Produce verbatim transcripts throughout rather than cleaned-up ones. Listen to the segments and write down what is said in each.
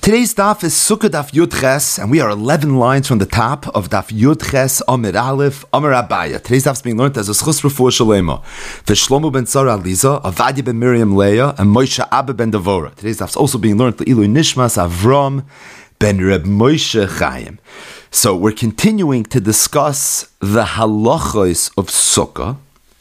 Today's daf is Sukkah Daf Yud Ches, and we are eleven lines from the top of Daf Yud Ches Amir Aleph Amir Abaya. Today's daf is being learned as a Schus Refuah Shalema for Shlomo ben Tzara Aliza, Avadia ben Miriam Leah, and Moshe Abba ben Devora. Today's daf is also being learned for Ilu Nishmas Avram ben Reb Moshe Chaim. So we're continuing to discuss the halachos of Sukkah,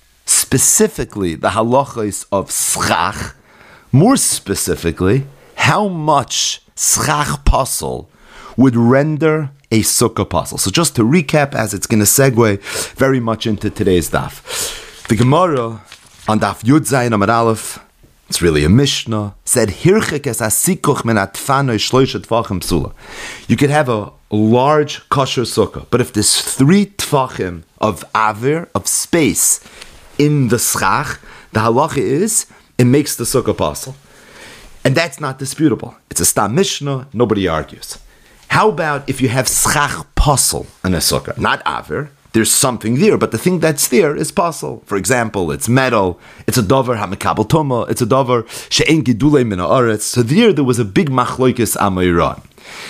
specifically the halachos of Schach, more specifically, how much Schach Pasel would render a Sukkah Pasel. So just to recap, as it's going to segue very much into today's daf. The Gemara on daf Yud Zayin Amar Aleph, it's really a Mishnah, said, Hirchek es asikuch men atfanoi shloisha tvachim psula. You could have a large kosher Sukkah, but if there's three tvachim of avir, of space, in the Schach, the halacha is, it makes the Sukkah Pasel. And that's not disputable. It's a Stam Mishnah, nobody argues. How about if you have Schach Pasel in a Sukkah? Not Avir. There's something there, but the thing that's there is Pasel. For example, it's metal, it's a Dover HaMekabel Tumah, it's a Dover She'en Gidulei Min Ha'aretz. So there, there was a big Machloikis Amayran.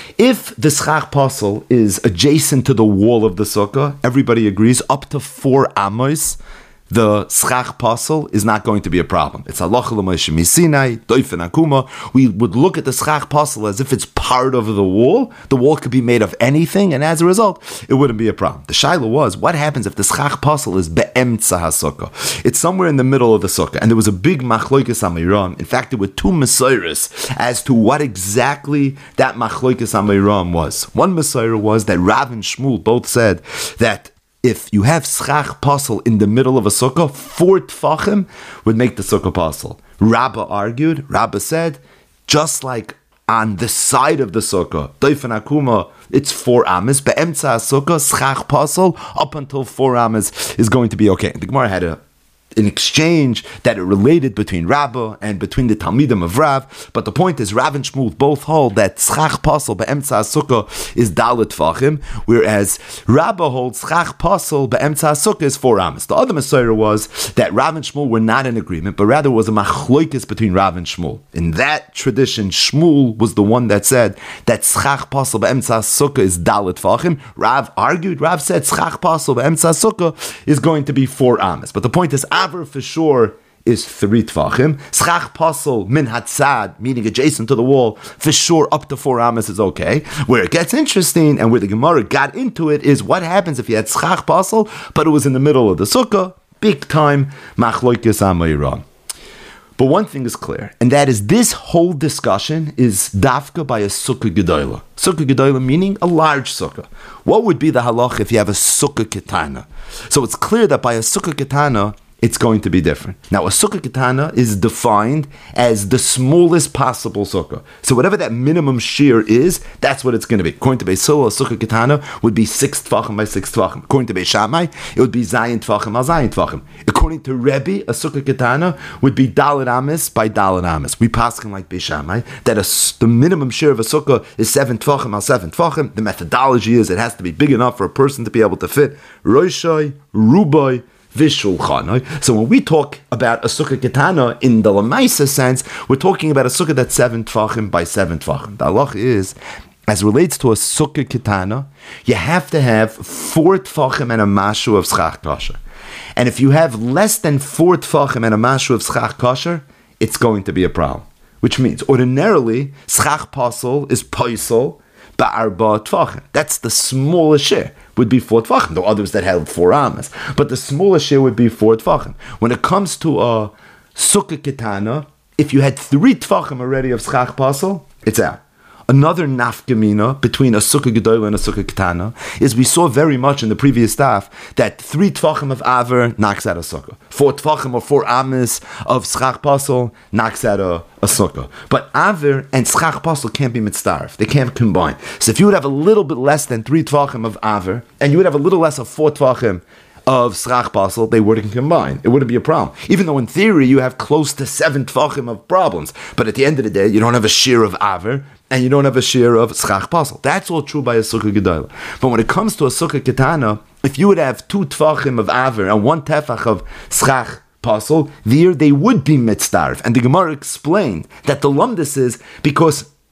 If the Schach Pasel is adjacent to the wall of the Sukkah, everybody agrees, up to four Amos, the Schach Pasel is not going to be a problem. It's halacha l'Moshe Misinai, doifen akuma. We would look at the Schach Pasel as if it's part of the wall. The wall could be made of anything, and as a result, it wouldn't be a problem. The shaila was, what happens if the Schach Pasel is be'emtza ha'sukkah? It's somewhere in the middle of the sukkah, and there was a big machloikes amiram. In fact, there were two Maseiros as to what exactly that machloikes amiram was. One Maseirah was that Rav and Shmuel both said that if you have Schach Pasel in the middle of a sukkah, four tfachim would make the sukkah Pasel. Rabbah argued, Rabbah said, just like on the side of the sukkah, doifen akuma, it's four amas, be'emtza sukkah, Schach Pasel, up until four amas is going to be okay. The Gemara had a an exchange that it related between Rabbah and between the Talmidim of Rav, but the point is Rav and Shmuel both hold that Schach Pasel be'emtza sukkah is dalet tfachim, whereas Rabbah holds Schach Pasel be'emtza sukkah is four amas. The other Masorah was that Rav and Shmuel were not in agreement, but rather was a machloikis between Rav and Shmuel. In that tradition, Shmuel was the one that said that Schach Pasel be'emtza sukkah is dalet tfachim. Rav argued, Rav said Schach Pasel be'emtza sukkah is going to be four amas. But the point is, Aver for sure is three tvachim. Schach Pasel min hatzad, meaning adjacent to the wall, for sure up to four amas is okay. Where it gets interesting and where the Gemara got into it is what happens if you had Schach Pasel, but it was in the middle of the sukkah, big time machloikes amayram. But one thing is clear, and that is this whole discussion is dafka by a sukkah gedola. Sukkah gedola meaning a large sukkah. What would be the halach if you have a sukkah ketana? So it's clear that by a sukkah ketana, it's going to be different. Now, a sukkah ketana is defined as the smallest possible sukkah. So whatever that minimum shear is, that's what it's going to be. According to Beis Hillel, a sukkah ketana would be six tvachim by six tvachim. According to Beis Shammai, it would be zayin tvachim al zayin tvachim. According to Rebbe, a sukkah ketana would be dalet amis by dalet amis. We paskin like Beis Shammai that a, the minimum shear of a sukkah is seven tvachim al seven tvachim. The methodology is it has to be big enough for a person to be able to fit roshai, rubai, Vishulchan. So when we talk about a sukkah ketana in the Lamaisa sense, we're talking about a sukkah that's seven tvachim by seven tvachim. The halach is, as relates to a sukkah ketana, you have to have four tvachim and a mashu of schach kosher. And if you have less than four tvachim and a mashu of schach kosher, it's going to be a problem. Which means, ordinarily, schach pasel is paisel ba'arba tvachim. That's the smallest share. Would be four tvachim. There are others that have four amas, but the smallest share would be four tvachim. When it comes to a sukkah ketana, if you had three tvachim already of schach pasel, it's out. Another nafkamina between a sukkah gedola and a sukkah ketana is we saw very much in the previous staff that three tvachim of aver knocks out a sukkah. Four tvachim or four amas of schach pasel knocks out a, a sukkah. But aver and schach pasel can't be mitzdarf. They can't combine. So if you would have a little bit less than three tvachim of aver and you would have a little less of four tvachim of Schach Pasel, they wouldn't combine. It wouldn't be a problem. Even though in theory you have close to seven tvachim of problems. But at the end of the day, you don't have a shear of Aver and you don't have a shear of Schach Pasel. That's all true by a Sukkah Gedolah. But when it comes to a Sukkah Ketana, if you would have two tvachim of Aver and one tefach of Schach Pasel, there they would be mitzdarf. And the Gemara explained that the lumdus is because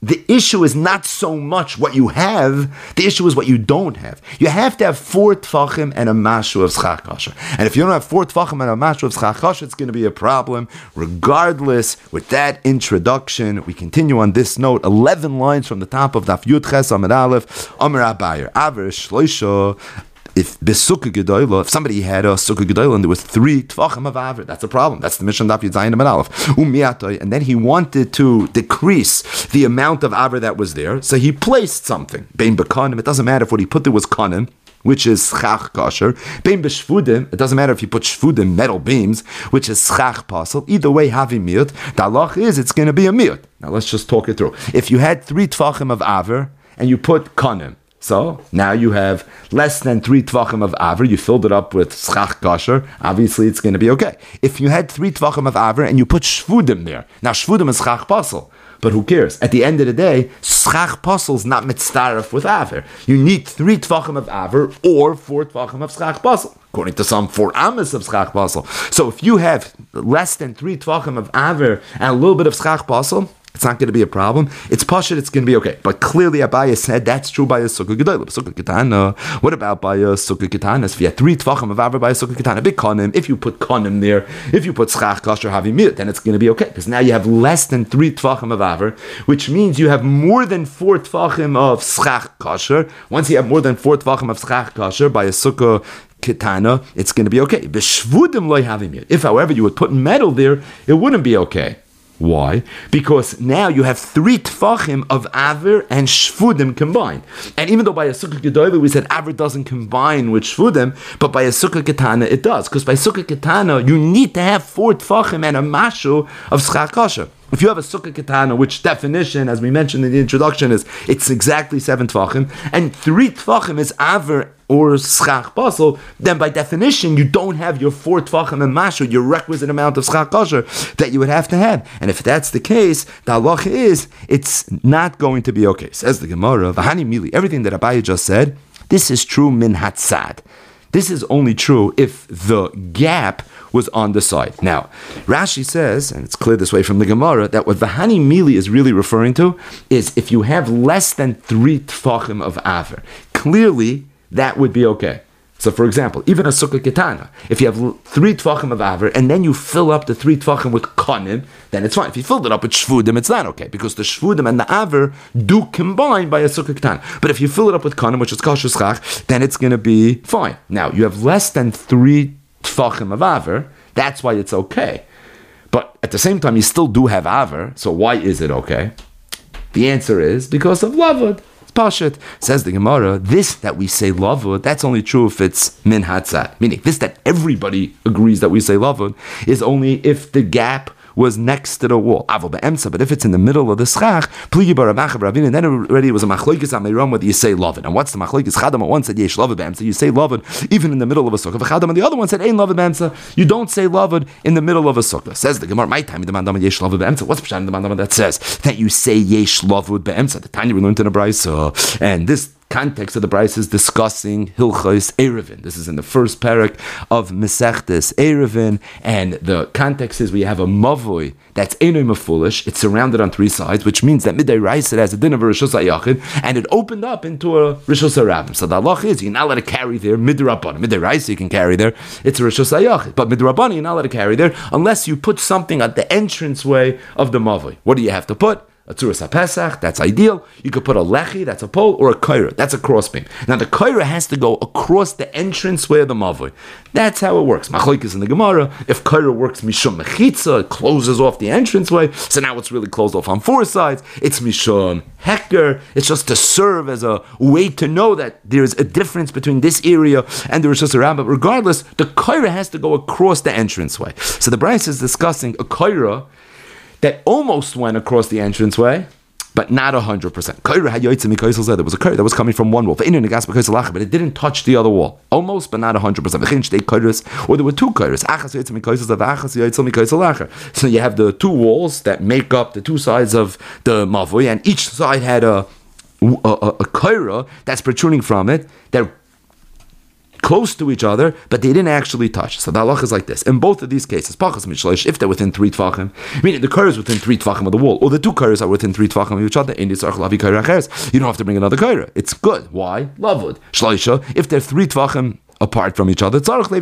the issue is not so much what you have, the issue is what you don't have. You have to have four tfachim and a mashu of schach kasher. And if you don't have four tfachim and a mashu of schach kasher, it's going to be a problem. Regardless, with that introduction, we continue on this note, eleven lines from the top of Daf Yud Ches Amud Aleph, Amar Abayer, Aver Shloisha. If besukah gedola, if somebody had a sukkah gedola and there was three tvachim of aver, that's a problem. That's the mission of Daf Yud Zayin Amud Aleph. Umiatoy, and then he wanted to decrease the amount of aver that was there, so he placed something. Bein bekanim, it doesn't matter if what he put there was kanim, which is schach kasher. Bein b'shvudim, it doesn't matter if you put shvudim, metal beams, which is schach pasel. Either way, havi miut. The halach is it's going to be a miut. Now let's just talk it through. If you had three tvachim of aver and you put kanim, so now you have less than three tvachim of aver, you filled it up with schach kasher, obviously it's going to be okay. If you had three tvachim of aver and you put shvudim there, now shvudim is schach pasel, but who cares? At the end of the day, schach pasel is not mitzdaref with aver. You need three tvachim of aver or four tvachim of schach pasel. According to some, four amas of schach pasel. So if you have less than three tvachim of aver and a little bit of schach pasel, it's not going to be a problem. It's pashut, it's going to be okay. But clearly Abaye said that's true by a sukkah gedolah. Sukkah ketana. What about by a sukkah ketana? If you had three tvachim of aver by a sukkah ketana, big konim, if you put konim there, if you put schach kasher havi miut, then it's going to be okay. Because now you have less than three tvachim of aver, which means you have more than four tvachim of schach kasher. Once you have more than four tvachim of schach kasher by a sukkah ketana, it's going to be okay. B'shvudim loy havi miut. If, however, you would put metal there, it wouldn't be okay. Why? Because now you have three tfachim of aver and shvudim combined. And even though by a sukkah gedolah we said aver doesn't combine with shvudim, but by a sukkah ketana it does. Because by sukkah ketana you need to have four tfachim and a mashu of schach kasher. If you have a sukkah ketana, which definition, as we mentioned in the introduction, is it's exactly seven tfachim, and three tfachim is aver or schach basel, then by definition you don't have your four tfachim and mashu, your requisite amount of schach kasher that you would have to have. And if that's the case, the halacha is it's not going to be okay. Says the Gemara, V'hani mili, everything that Abaye just said, this is true min hatzad. This is only true if the gap was on the side. Now, Rashi says, and it's clear this way from the Gemara, that what V'hani mili is really referring to is if you have less than three tfachim of aver. Clearly, that would be okay. So, for example, even a sukkah ketana, if you have three tvachim of aver and then you fill up the three tvachim with konim, then it's fine. If you filled it up with shvudim, it's not okay because the shvudim and the aver do combine by a sukkah ketana. But if you fill it up with konim, which is kasher schach, then it's going to be fine. Now, you have less than three tvachim of aver, that's why it's okay. But at the same time, you still do have aver, so why is it okay? The answer is because of lavud. Pashat, says the Gemara, this that we say lavud, that's only true if it's min hatzad. Meaning, this that everybody agrees that we say lavud is only if the gap was next to the wall. Avol be'emsa, but if it's in the middle of the schach, pligi baramacha b'ravin, and then already it was a machlokes amiram whether you say lavud. And what's the machlokes? Chadam one said yesh lavud be'emsa, you say lavud even in the middle of a sukkah. Chadam and the other one said ein lavud be'emsa, you don't say lavud in the middle of a sukkah. Says the Gemara, my time the mandam yesh lavud be'emsa. What's pshat in the mandam that says that you say yesh lavud be'emsa? The Tanya we learned in a brayso, and this context of the Bryce is discussing Hilchos Erevin. This is in the first parak of Mesechtes Erevin, and the context is we have a mavoi that's Einoi Mefulish. It's surrounded on three sides, which means that Midday Rice it has a din of a Rishos HaYachid, and it opened up into a Rishos HaRabim. So the halach is you're not allowed to carry there Midrabban. Midday Rice you can carry there, it's a Rishos HaYachid, but Midrabban you're not allowed to carry there unless you put something at the entranceway of the mavoi. What do you have to put? A Tzuras HaPesach, that's ideal. You could put a Lechi, that's a pole, or a Kaira, that's a crossbeam. Now the Kaira has to go across the entranceway of the Mavoi. That's how it works. Machlokes in the Gemara, if Kaira works Mishum Mechitza, it closes off the entranceway, so now it's really closed off on four sides. It's Mishum Heker, it's just to serve as a way to know that there's a difference between this area and the Rosh Hashanah. But regardless, the Kaira has to go across the entranceway. So the Bryce is discussing a Kaira that almost went across the entranceway, but not one hundred percent. There was a kaira that was coming from one wall, but it didn't touch the other wall. Almost, but not one hundred percent. Or there were two kairas. So you have the two walls that make up the two sides of the mavoi, and each side had a, a, a, a kaira that's protruding from it, that close to each other, but they didn't actually touch. So the halacha is like this. In both of these cases, pachas mishleish, if they're within three tvachim, meaning the kaira is within three tvachim of the wall, or the two kairas are within three tvachim of each other, you don't have to bring another kaira. It's good. Why? Lavud. Shleisha, if they're three tvachim apart from each other,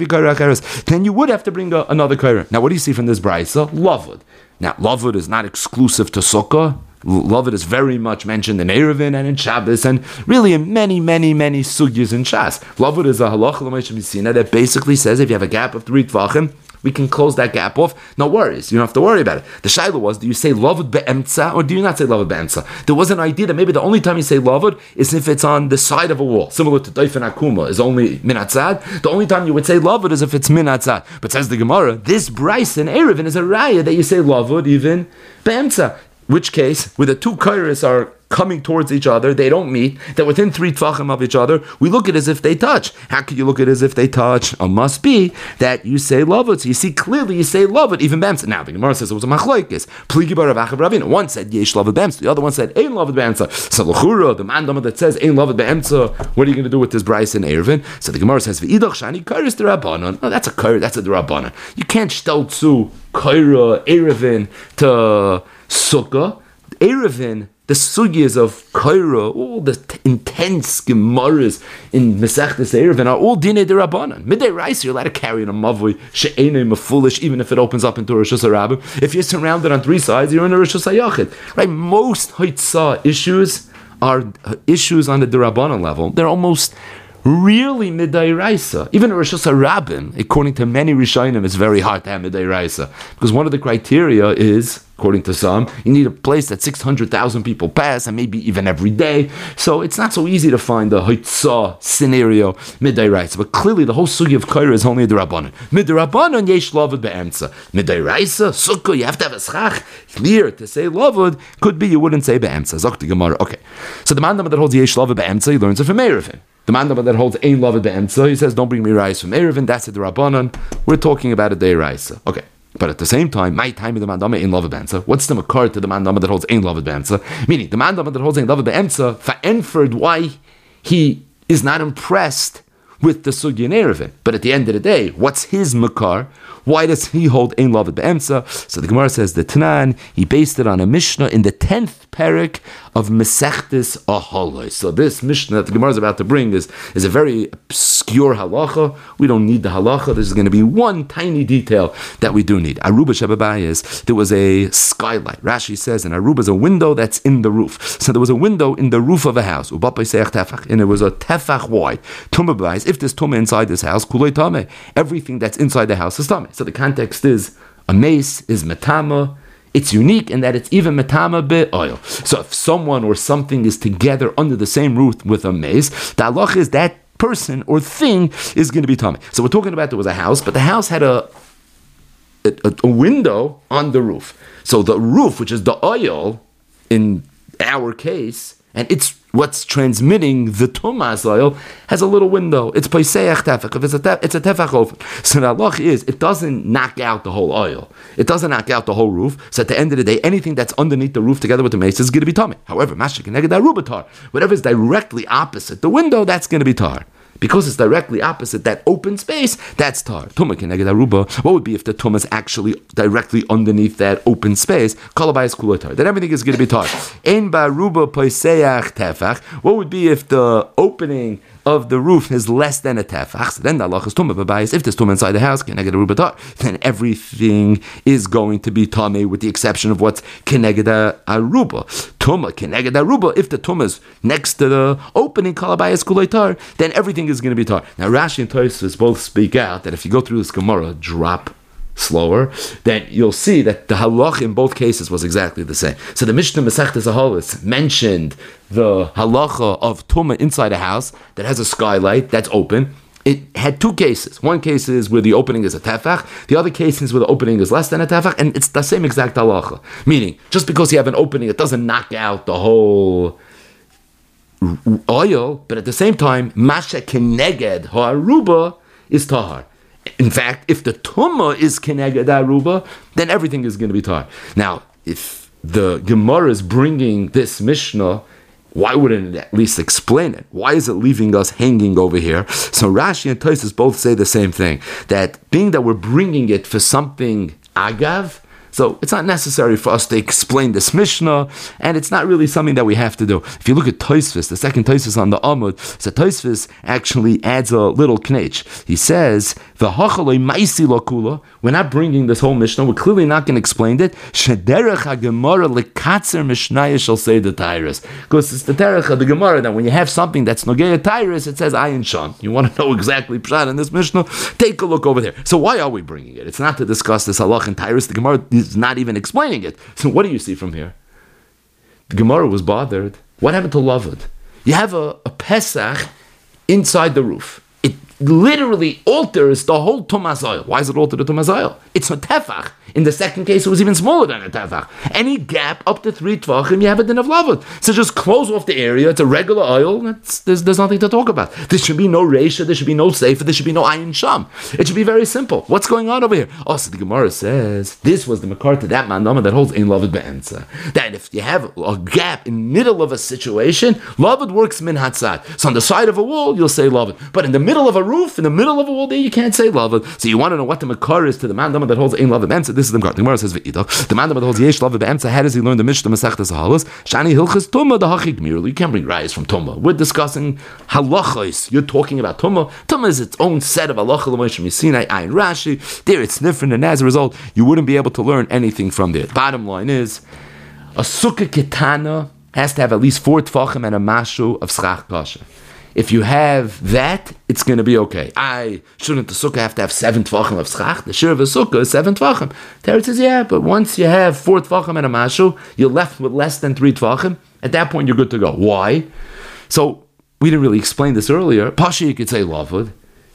then you would have to bring a, another kaira. Now, what do you see from this brayso? Lavud. Now, lavud is not exclusive to sukkah. Lavud is very much mentioned in Erevin and in Shabbos, and really in many, many, many sugyas in Shas. Lavud is a halacha l'moshe misina that basically says if you have a gap of three tvachim, we can close that gap off. No worries. You don't have to worry about it. The shaila was, do you say lavud be'emtza or do you not say lavud be'emtza? There was an idea that maybe the only time you say lavud is if it's on the side of a wall. Similar to Doifen Akuma is only minatzad. The only time you would say lavud is if it's minatzad. But says the Gemara, this Bryce in Erevin is a raya that you say lavud even be'emtza. Which case, where the two kairos are coming towards each other, they don't meet, they're within three tvachim of each other, we look at it as if they touch. How could you look at it as if they touch? It must be that you say lavud. So you see clearly you say lavud, even b'emtza. Now the Gemara says it was a machlokes. Pligi bar Rav Acha Ravina. One said yesh lavud b'emtza, the other one said ein lavud b'emtza. So l'chura, the mandama that says ein lavud b'emtza, what are you going to do with this Bryce and Erevin? So the Gemara says v'idach shani kairos d'Rabbanan. No, that's a kair, that's a d'Rabbanan. You can't stelzu kaira Erevin to sukkah. Erevin, the sugyas of Kaira, all the t- intense gemaras in Mesechtes Erevin are all dinei d'Rabbanan. Midday rice, you're allowed to carry in a mavui she'enei mefulish, even if it opens up into Rosh Hashanah. If you're surrounded on three sides, you're in a Rosh Hashanah. Right? Most Haitzah issues are issues on the d'Rabbanan level. They're almost really midday raisa. Even a Rosh Hashanah, according to many Rishonim, it's very hard to have midday raisa because one of the criteria is, according to some, you need a place that six hundred thousand people pass, and maybe even every day. So it's not so easy to find the Haitzah scenario midday raisa. But clearly, the whole sugi of Kaira is only the Rabbanan. Midday Rabbanan yesh lavud be'emtza. Midday raisa sukkah, you have to have a schach. Clear to say lavud could be you wouldn't say be'emtza. Zok the Gemara. Okay, so the mandama that holds yesh lavud be'emtza, he learns it from Erevin. The mandama that holds ein lavud be'emtza, he says don't bring me rice from Erevin. That's a Rabbanan. We're talking about a day raisa. Okay. But at the same time, my time in the mandama ein lavud be'emtza. What's the makar to the mandama that holds ein lavud be'emtza? Meaning, the mandama that holds ein lavud be'emtza, fa'enferd why he is not impressed with the sugi in Erevin. But at the end of the day, what's his makar? Why does he hold ein lavud be'emtza? So the Gemara says the Tanan, he based it on a Mishnah in the tenth parak of Mesechtes Ahalai. So this Mishnah that the Gemara is about to bring is, is a very obscure halacha. We don't need the halacha. This is going to be one tiny detail that we do need. Aruba Shebabayis, there was a skylight. Rashi says, and Aruba is a window that's in the roof. So there was a window in the roof of a house. And it was a tefach wide. Tumah, if there's tumah inside this house, kulei tameh. Everything that's inside the house is tameh. So the context is, a mace is metama. It's unique in that it's even metama be'oil. So if someone or something is together under the same roof with a mace, the halach is that person or thing is going to be tameh. So we're talking about there was a house, but the house had a, a, a window on the roof. So the roof, which is the oil, in our case, and it's what's transmitting the tumas oil, has a little window. It's peiseach tefach. If it's a tefach, it's a tefach open. So the halach is, it doesn't knock out the whole oil. It doesn't knock out the whole roof. So at the end of the day, anything that's underneath the roof together with the mace is going to be tummy. However, mashik neged aruba tar. Whatever is directly opposite the window, that's going to be tar. Because it's directly opposite that open space, that's tar. Tumah keneged aruba. What would be if the tumah is actually directly underneath that open space? Kalabayis kula tar. Then everything is going to be tar. Ein ba'aruba poiseach tefach. What would be if the opening of the roof is less than a tefach? So then the halach is tumah b'bayis. If there's tumah inside the house, keneged aruba tar, then everything is going to be tameh with the exception of what's keneged aruba. Tumah keneged aruba. If the tumah is next to the opening, kalabayis kula tar, then everything is going to be tar. Now Rashi and Tosfos both speak out that if you go through this Gemara, drop slower, then you'll see that the halach in both cases was exactly the same. So the Mishnah Mesechtes Ahalos mentioned the halacha of tumah inside a house that has a skylight that's open. It had two cases. One case is where the opening is a tefach. The other case is where the opening is less than a tefach, and it's the same exact halacha. Meaning, just because you have an opening, it doesn't knock out the whole oil, but at the same time, masha keneged ha'aruba is tahar. In fact, if the tumah is keneged ha'aruba, then everything is going to be tahar. Now, if the Gemara is bringing this Mishnah why wouldn't it at least explain it? Why is it leaving us hanging over here? So Rashi and Tosfos both say the same thing, that being that we're bringing it for something agav, so it's not necessary for us to explain this Mishnah, and it's not really something that we have to do. If you look at Tosfos, the second Tosfos on the Amud, so Tosfos actually adds a little knech. He says, "V'hachaloi ma'isi lokula." We're not bringing this whole Mishnah. We're clearly not going to explain it. Shederech haGemara lekatzer mishnaya shall say the Tyrus, because it's the derech of the Gemara that when you have something that's nogeya Tyrus, it says ayin sham. You want to know exactly pshat in this Mishnah? Take a look over there. So why are we bringing it? It's not to discuss this halach and Tyrus. The Gemara is not even explaining it. So what do you see from here? The Gemara was bothered. What happened to Lavud? You have a, a Pesach inside the roof. It literally alters the whole Tumas oil. Why does it alter the Tumas oil? It's a tefach. In the second case, it was even smaller than a tefach. Any gap up to three tvachim, you have a din of lavud. So just close off the area. It's a regular oil. That's, there's, there's nothing to talk about. There should be no reisha. There should be no sefer. There should be no ayin sham. It should be very simple. What's going on over here? Oh, so the Gemara says this was the makar to that mandama that holds ein lavud be'enza. That if you have a gap in the middle of a situation, lavud works min hatzad. So on the side of a wall, you'll say lavud. But in the middle of a roof, in the middle of a wall, there you can't say lavud. So you want to know what the makar is to the mandama that holds ein lavud be'enza. This is the Gemara. The Gemara says v'idach. The mandama that holds yesh lavud be'enza. How does he learn the Mishnah Masechtas Halas? Shani hilchas tumah the hachik mirul. You can't bring rayas from tumah. We're discussing halachos. You're talking about tumah. Tumah is its own set of halacha l'moishim yisinai ayin Rashi. There it's different, and as a result, you wouldn't be able to learn anything from there. Bottom line is, a sukkah ketana has to have at least four tfachim and a mashu of schach kasha. If you have that, it's going to be okay. I shouldn't the sukkah have to have seven tvachim of schach? The shir of a sukkah is seven tvachim. Teretz says, yeah, but once you have four tvachim and a mashu, you're left with less than three tvachim. At that point, you're good to go. Why? So, we didn't really explain this earlier. Pasha, you could say lavud.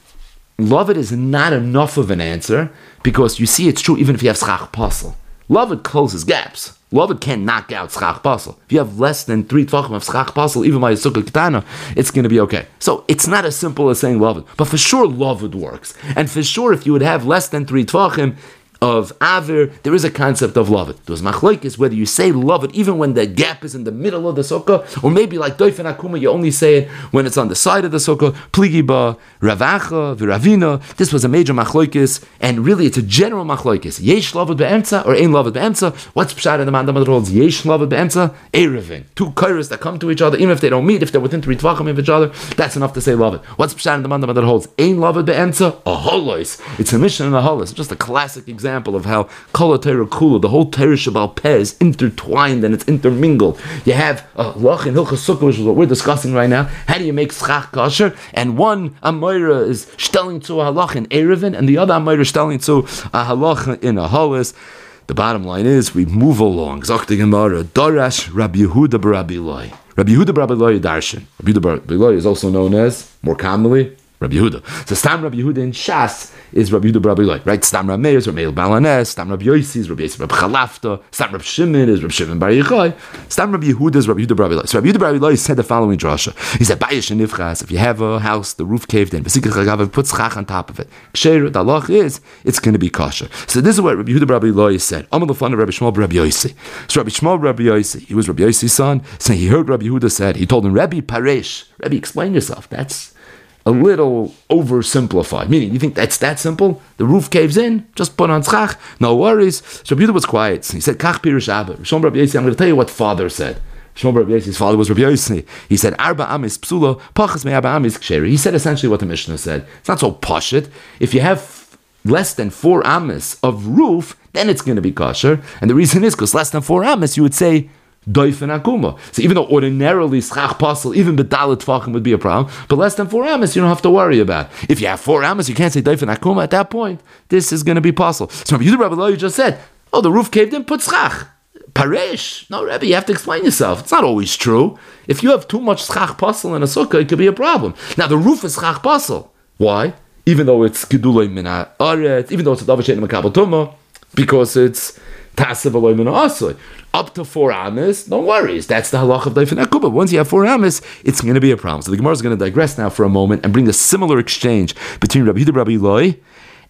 Lavud is not enough of an answer, because you see it's true even if you have schach pasel. Lavud closes gaps. Lavud can knock out schach pasel. If you have less than three tvachim of schach pasel, even by a sukkah ketana, it's going to be okay. So it's not as simple as saying lavud, but for sure lavud works. And for sure, if you would have less than three tvachim of avir, there is a concept of lavud. Those machlokes whether you say lavud even when the gap is in the middle of the sukkah, or maybe like doifen akuma, you only say it when it's on the side of the sukkah. Pligiba, ravacha, viravina. This was a major machlokes, and really it's a general machlokes. Yesh lavud be'emtza or ein lavud be'emtza. What's pshat in the mandam that holds yesh lavud be'emtza? Erevin. Two kairos that come to each other, even if they don't meet, if they're within three tvachim of each other, that's enough to say lavud. What's pshat in the mandam that holds ein lavud be'emtza? A holos. It's a mission and a holos. Just a classic example. Example of how Kol HaTorah Kula, the whole Torah Shabbal Peh, is intertwined and it's intermingled. You have a Lach and Hilchas Sukkah, which is what we're discussing right now. How do you make schach kasher? And one Amoira is stelling to a halach in Erevin, and the other Amoira is stelling to a halach in a halas. The bottom line is, we move along. Zok the Gemara, Darash Rabbi Yehuda Rabbi Eloi. Rabbi Yehuda Rabbi Eloi Darshan. Rabbi Yehuda Rabbi Eloi is also known as, more commonly, Rabbi Yehuda. So Stam Rabbi Yehuda in Shas is Rabbi Yehuda Rabbi Eloi, right? Stam Rabbi Meir is Rabbi Meir Balanes. Stam Rabbi Yossi is Rabbi Yossi Rabbi Chalafta. Stam Rabbi Shimon is Rabbi Shimon Bar Yochai. Stam Rabbi Yehuda is Rabbi Yehuda Rabbi Eloi. So Rabbi Yehuda Rabbi Eloi said the following drasha. He said, Bayish and Nifchas, if you have a house, the roof caved in, Besikach Chagav, put schach on top of it. Ksher, the halach is, it's going to be kosher. So this is what Rabbi Yehuda Rabbi Eloi said. Amal Lefan Rabbi Shmuel Rabbi Yossi. So Rabbi Shmuel Rabbi Yossi, he was Rabbi Yossi's son, so he heard Rabbi Yehuda said, he told him, Rabbi Paresh, Rabbi, explain yourself. That's a little oversimplified. Meaning, you think that's that simple? The roof caves in, just put on tzchach, no worries. So Rabbi Yehuda was quiet. He said, Kach pirush Abba. Rishon Rabbi Yossi, I'm going to tell you what father said. Rishon Rabbi Yossi's father was Rabbi Yossi. He said, Arba amis psula, pachas me arba amis ksheri. He said essentially what the Mishnah said. It's not so pashit. If you have less than four amis of roof, then it's going to be kosher. And the reason is because less than four amis, you would say, Doifen akuma. So even though ordinarily schach pasel, even bedalit tvachim would be a problem, but less than four amas you don't have to worry about. If you have four amas, you can't say doifen akuma. At that point, this is going to be pasel. So Rabbi Yehuda Rabbi Eloi just said, "Oh, the roof caved in. Put schach paresh." No, Rabbi, you have to explain yourself. It's not always true. If you have too much schach pasel in a sukkah, it could be a problem. Now the roof is schach pasel. Why? Even though it's kedulay min haaretz, even though it's a davar she'ein makabel tumah, because it's tasev aloy min ha'asoi. Up to four amas, no worries. That's the halach of doifen akuma. Once you have four amas, it's going to be a problem. So the Gemara is going to digress now for a moment and bring a similar exchange between Rabbi Yehuda Rabbi Eloi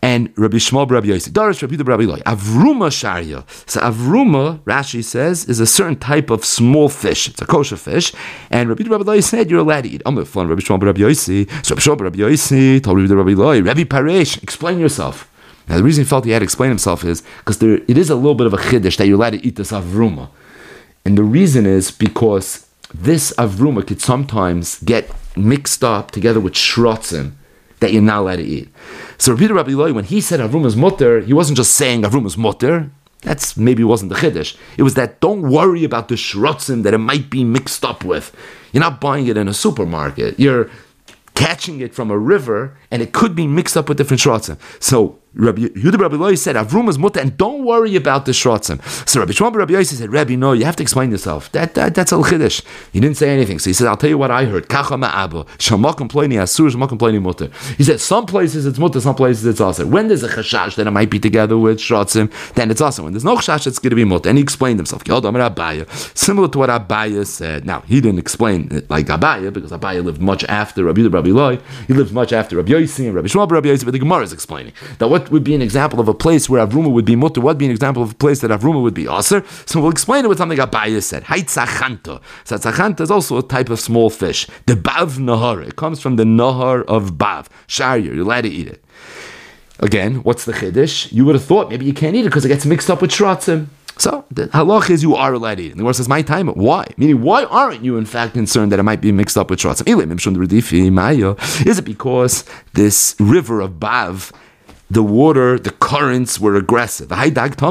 and Rabbi Shmuel Rabbi Yossi. Darish Rabbi Rabbi Loi. Avruma Sharia. So Avruma, Rashi says, is a certain type of small fish. It's a kosher fish. And Rabbi Rabbi Loi said you're allowed to eat. I'm a fun Rabbi Shmuel Rabbi Yossi. So Rabbi Shmuel Rabbi Yossi told Rabbi Rabbi Loi, Rabbi Paresh, explain yourself. Now the reason he felt he had to explain himself is because there it is a little bit of a chiddush that you're allowed to eat this Avruma. And the reason is because this Avruma could sometimes get mixed up together with shrotzim that you're not allowed to eat. So Rabbi Rabbi Loi, when he said Avruma is mutter, he wasn't just saying Avruma is mutter. That's maybe wasn't the chiddush. It was that don't worry about the shrotzim that it might be mixed up with. You're not buying it in a supermarket. You're catching it from a river, and it could be mixed up with different shrotzim. So Rabbi Yehuda Rabbi Loi said, Avruma is mutter, and don't worry about the shrotzim. So Rabbi Shmuel Rabbi Yossi said, Rabbi, no, you have to explain yourself. That, that That's a chiddush. He didn't say anything. So he said, I'll tell you what I heard. Kacha ma'aba, shamakom ploini asur, shamakom ploini mutter. He said, some places it's mutter, some places it's asur. When there's a chashash that it might be together with shrotzim, then it's asur. When there's no chashash, it's going to be mutter. And he explained himself. Similar to what Abaya said. Now, he didn't explain it like Abaya, because Abaya lived much after Rabbi Yehuda Rabbi Loi. He lived much after Rabbi Yossi and Rabbi Shmuel Rabbi Yossi, but the Gemara is explaining that what would be an example of a place where Avruma would be mutter, what would be an example of a place that Avruma would be aser. So we'll explain it with something Abaya said. Haitzachanta. So tzachanta is also a type of small fish. The bav nahar. It comes from the nahar of bav. Sharia, you're allowed to eat it. Again, what's the chiddush? You would have thought maybe you can't eat it because it gets mixed up with shrotzim. So the halach is you are allowed to eat it. And the Gemara says, my time, why? Meaning, why aren't you in fact concerned that it might be mixed up with shrotzim? Is it because this river of bav, the water, the currents were aggressive? And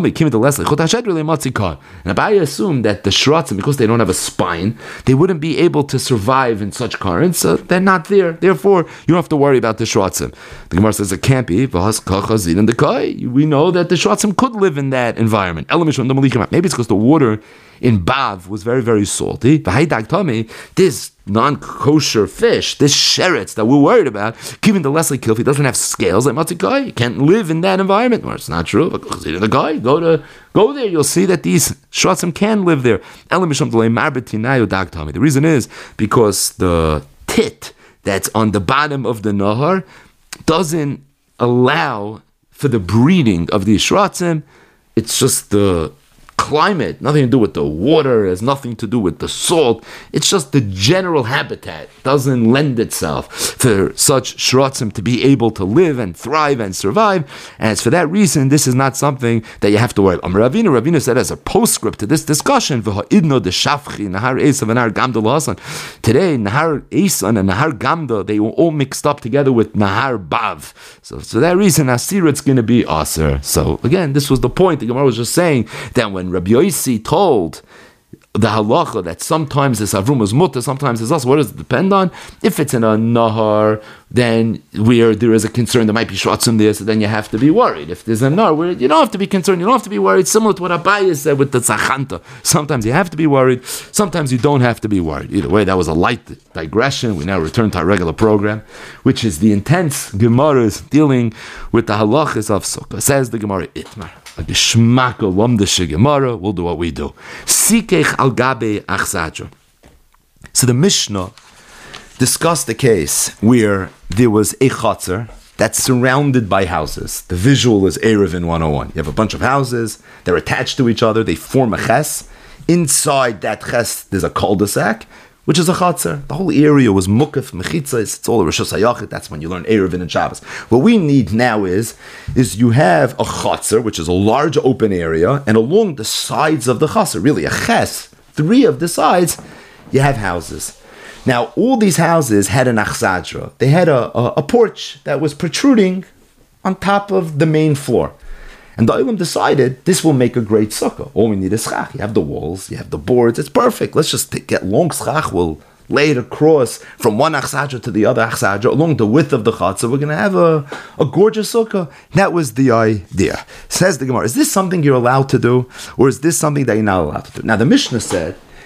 Abaye assumed that the shrotzim, because they don't have a spine, they wouldn't be able to survive in such currents, so they're not there. Therefore, you don't have to worry about the shrotzim. The Gemara says it can't be. We know that the shrotzim could live in that environment. Maybe it's because the water in Bav was very, very salty. This non-kosher fish, this sheretz that we're worried about, given the Leslie Kilf, he doesn't have scales like Matzikai. You can't live in that environment. Well, it's not true. The guy, go to go there, you'll see that these shrotzim can live there. The reason is because the tit that's on the bottom of the nahar doesn't allow for the breeding of these shrotzim. It's just the climate, nothing to do with the water, has nothing to do with the salt. It's just the general habitat doesn't lend itself for such shrotzim to be able to live and thrive and survive. And it's for that reason, this is not something that you have to worry about. Ravina, Ravina said as a postscript to this discussion, today, Nahar Esan and Nahar Gamda, they were all mixed up together with Nahar Bav. So for that reason, Asir, it's going to be Aser. So again, this was the point. The Gemara was just saying that when Rabbi Yossi told the halacha that sometimes this Avruma is mutter, sometimes it's us, what does it depend on? If it's in a nahar, then where there is a concern, there might be shrotzim there, so then you have to be worried. If there's a nahar where you don't have to be concerned, you don't have to be worried, similar to what Abaye said with the tzachanta. Sometimes you have to be worried, sometimes you don't have to be worried. Either way, that was a light digression. We now return to our regular program, which is the intense Gemara dealing with the halachas of Sukkah. Says the Gemara, Itmar. A geschmacke lomdische Gemara, we'll do what we do. Sikech al gabe achzadra. So the Mishnah discussed the case where there was a chatzar that's surrounded by houses. The visual is Erevin one oh one. You have a bunch of houses, they're attached to each other, they form a ches. Inside that ches, there's a cul-de-sac, which is a chatzar. The whole area was mukaf, mechitzas, it's all a Rosh Hashanah. That's when you learn Erevin and Shabbos. What we need now is, is you have a chatzar, which is a large open area, and along the sides of the chatzar, really a ches, three of the sides, you have houses. Now, all these houses had an achzadra. They had a, a, a porch that was protruding on top of the main floor. And the Olam decided this will make a great sukkah. All we need is schach. You have the walls, you have the boards, it's perfect. Let's just take, get long schach. We'll lay it across from one achzadra to the other achzadra along the width of the chatzah. We're going to have a, a gorgeous sukkah. That was the idea. Says the Gemara, is this something you're allowed to do? Or is this something that you're not allowed to do? Now the Mishnah said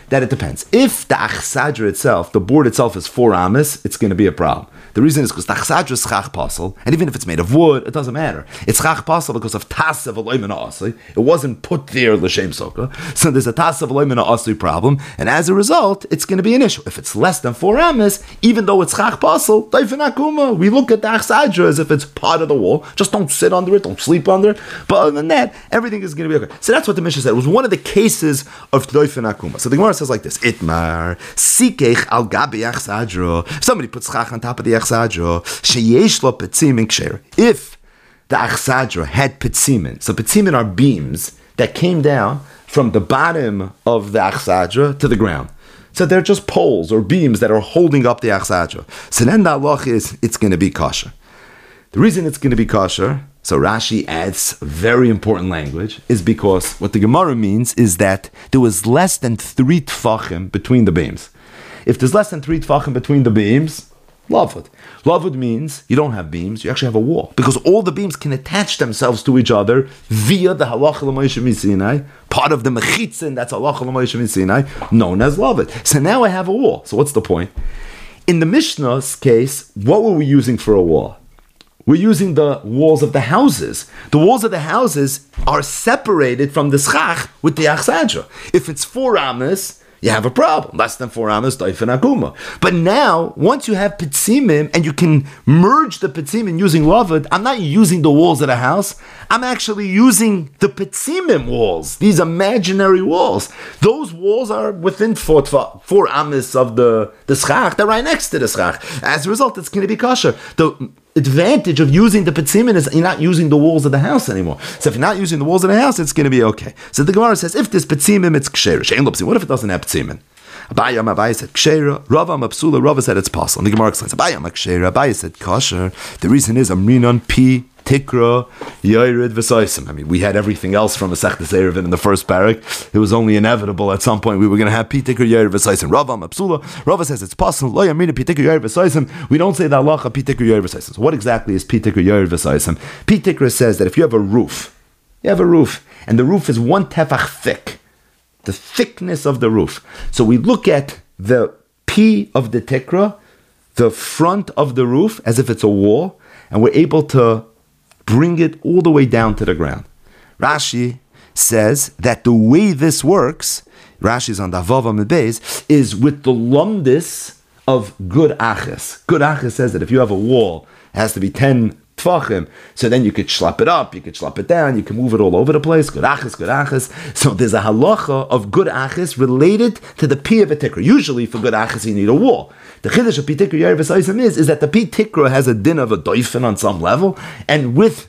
that it depends. If the achsadra itself, the board itself is four amas, it's going to be a problem. The reason is because the achsadra is chach pasel, and even if it's made of wood, it doesn't matter. It's chach pasel because of tasav aloymina asli. It wasn't put there l'shem soka, so there's a tasav aloymina asli problem, and as a result, it's going to be an issue. If it's less than four amas, even though it's chach pasel, daifin akuma, we look at the achsadra as if it's part of the wall. Just don't sit under it, don't sleep under it. But other than that, everything is going to be okay. So that's what the Mishnah said. It was one of the cases of daifin akuma. So the Gemara says like this: Itmar sikech al gabi achsadra. If somebody puts chach on top of the achsadra, sheyesh lo petzimin ksher. If the achsadra had petzimin, so petzimin are beams that came down from the bottom of the achsadra to the ground. So they're just poles or beams that are holding up the achsadra. So then the halach is it's going to be kosher. The reason it's going to be kosher, so Rashi adds very important language, is because what the Gemara means is that there was less than three tfachim between the beams. If there's less than three tfachim between the beams, lavud. Lavud means you don't have beams, you actually have a wall. Because all the beams can attach themselves to each other via the halacha l'moshe misinai, part of the mechitzin, that's halacha l'moshe misinai, known as lavud. So now I have a wall. So what's the point? In the Mishnah's case, what were we using for a wall? We're using the walls of the houses. The walls of the houses are separated from the schach with the achsadra. If it's four amas, you have a problem. Less than four amas, daifin akuma. But now, once you have pitzimim and you can merge the pitzimim using lavud, I'm not using the walls of the house. I'm actually using the pitzimim walls, these imaginary walls. Those walls are within four, four amas of the, the schach. They're right next to the schach. As a result, it's going to be kosher. The advantage of using the petzimin is you're not using the walls of the house anymore. So if you're not using the walls of the house, it's going to be okay. So the Gemara says, if there's petzimim, it's ksher. What if it doesn't have petzimin? Abaya Abaye said ksher, Rava Mapsula, Rava said it's possible. And the Gemara explains, Abaya ksher, Abaye said kosher. The reason is Amrinon P. Tikra, Yored V'Soisim. I mean, we had everything else from a Sechtes Erevin in the first parak. It was only inevitable at some point we were going to have P. Tikra, Yored V'Soisim. Rava Mapsula, Rava says it's possible. Lo Yamrina P. Tikra, Yored V'Soisim. We don't say the halacha P. Tikra, Yored V'Soisim. So what exactly is P. Tikra, Yored V'Soisim? P. Tikra says that if you have a roof, you have a roof, and the roof is one tefach thick, the thickness of the roof. So we look at the P of the Tikra, the front of the roof, as if it's a wall, and we're able to bring it all the way down to the ground. Rashi says that the way this works, Rashi's on the Vava Mebeis, is with the lumdis of good aches. Good aches says that if you have a wall, it has to be ten tfachim, so then you could schlap it up, you could schlap it down, you can move it all over the place. Good aches, good aches. So there's a halacha of good aches related to the pi of a tikra. Usually for good aches you need a wall. The chiddush of pi tikra yair v'saisim is, is that the pi tikra has a din of a doifen on some level, and with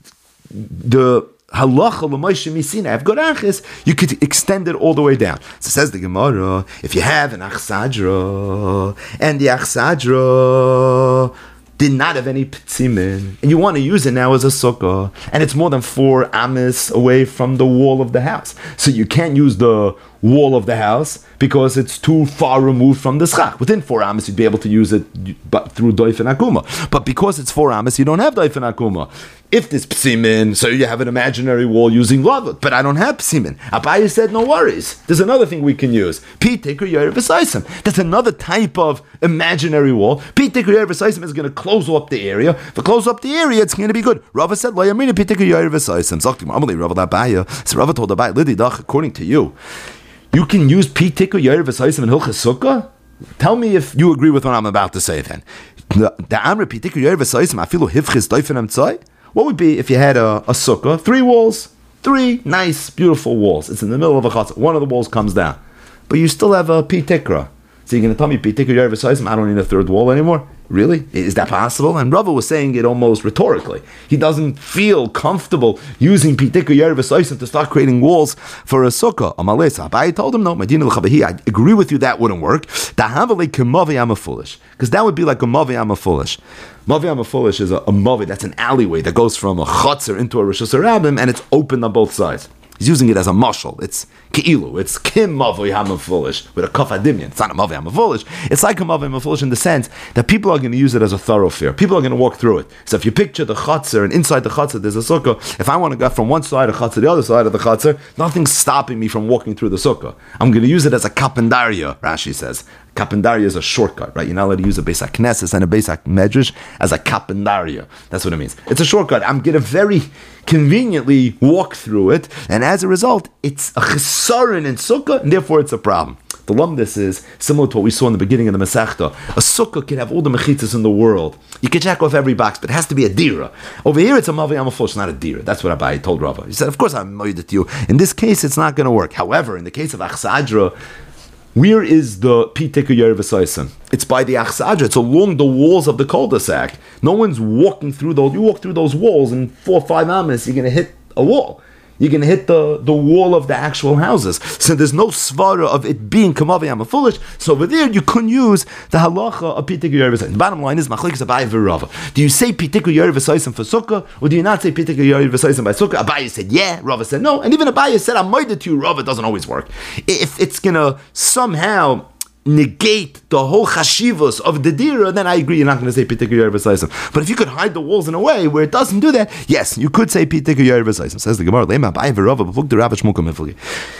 the halacha l'moshe misina have good aches, you could extend it all the way down. So says the Gemara, if you have an achsadra, and the achsadra did not have any petzimin, and you want to use it now as a sukkah, and it's more than four amis away from the wall of the house, so you can't use the wall of the house because it's too far removed from the schach. Within four amis, you'd be able to use it but through doif and akuma. But because it's four amis, you don't have doif and akuma. If there's psimin, so you have an imaginary wall using lavut, but I don't have psimin. Abaye said, no worries. There's another thing we can use. Pi tikra yair v'saisim. That's another type of imaginary wall. Pi tikra yair v'saisim is going to close up the area. If it closes up the area, it's going to be good. Rava said, lo yamina pi tikra yair v'saisim. Zakti ma'amali Rava Abaye. So Rava told Abaye, Lidi dach, according to you, you can use pi tikra yair v'saisim in hilchas sukkah? Tell me if you agree with what I'm about to say then. The amr pi tikra yair v'saisim afilu hivchis doifen amtzai? What would be if you had a, a sukkah, three walls, three nice, beautiful walls. It's in the middle of a chutzah. One of the walls comes down, but you still have a pi tikra. So you're going to tell me pi tikra yair v'saisim, I don't need a third wall anymore? Really? Is that possible? And Rava was saying it almost rhetorically. He doesn't feel comfortable using pi tikra yair v'saisim to start creating walls for a sukkah. Amalei Abaye told him, no, Medina l'chabahi, I agree with you, that wouldn't work. Dahavale k'mavi ama foolish. Because that would be like a mavi ama foolish. Mavi ama foolish is a, a mavi, that's an alleyway that goes from a chutzner into a Rosh Hashanah, and it's open on both sides. He's using it as a mashal. It's Ke'ilu. It's Kim Mavoi Hamafulish with a Kaf Adimian. It's not a Mavoi Hamafulish. It's like a Mavoi Hamafulish in the sense that people are going to use it as a thoroughfare. People are going to walk through it. So if you picture the Chatzar, and inside the Chatzar there's a sukkah, if I want to go from one side of Chatzar to the other side of the Chatzar, nothing's stopping me from walking through the sukkah. I'm going to use it as a Kapendaria, Rashi says. Kapendaria is a shortcut, right? You're not allowed to use a Beis HaKnesses and a Beis HaMedrash as a Kapendaria. That's what it means. It's a shortcut. I'm going to very conveniently walk through it, and as a result, it's a chesaron in sukkah, and therefore it's a problem. The lumdis is similar to what we saw in the beginning of the Masechta. A sukkah can have all the mechitzas in the world. You can check off every box, but it has to be a dira. Over here, it's a mavi amafush, it's not a dira. That's what Abai told Rava. He said, of course I'm moed to you. In this case, it's not going to work. However, in the case of Achsadra, where is the Pitik Yer V'Saisim? It's by the Achsadra. It's along the walls of the cul-de-sac. No one's walking through those. You walk through those walls in four or five amas, you're going to hit a wall. You're going to hit the, the wall of the actual houses. So there's no svara of it being Kamavi Amafulish. So over there, you couldn't use the halacha of Pitik Yer V'Saisim. The bottom line is, Machlekes Abaye v'Rava. Do you say Pitik Yer V'Saisim for Sukkah, or do you not say Pitik Yer V'Saisim by Sukkah? Abaye said yeah, Rava said no, and even Abaye said, I'm moided to you, Rava. It doesn't always work. If it's going to somehow negate the whole chashivos of the dira, then I agree you're not going to say Pitik Yer V'Saisim. But if you could hide the walls in a way where it doesn't do that, yes, you could say Pitik Yer V'Saisim. Says the Gemara, Lema Abaye v'Rava b'fuk the Rav Shmuel Mifli.